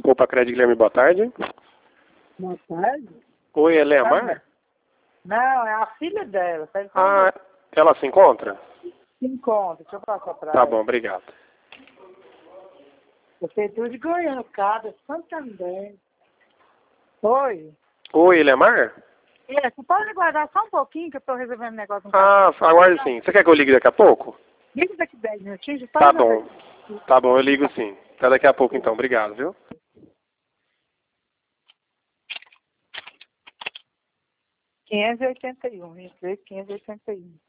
Poupa Crédito, Guilherme, boa tarde. Boa tarde. Oi, ela é a Mar? Não, é a filha dela. Tá Ah, ela se encontra? Se encontra, deixa eu passar pra Tá ela. bom, obrigado. Prefeitura de Goiânia, Cabra, Santander. Oi. Oi, ele é Mar? Você pode aguardar só um pouquinho que eu tô resolvendo um negócio. Ah, aguarde sim. Você quer que eu ligue daqui a pouco? Liga daqui 10 minutinhos. Tá bom. Tá bom, eu ligo sim. Até daqui a pouco então. Obrigado, viu? 581, 23, 581.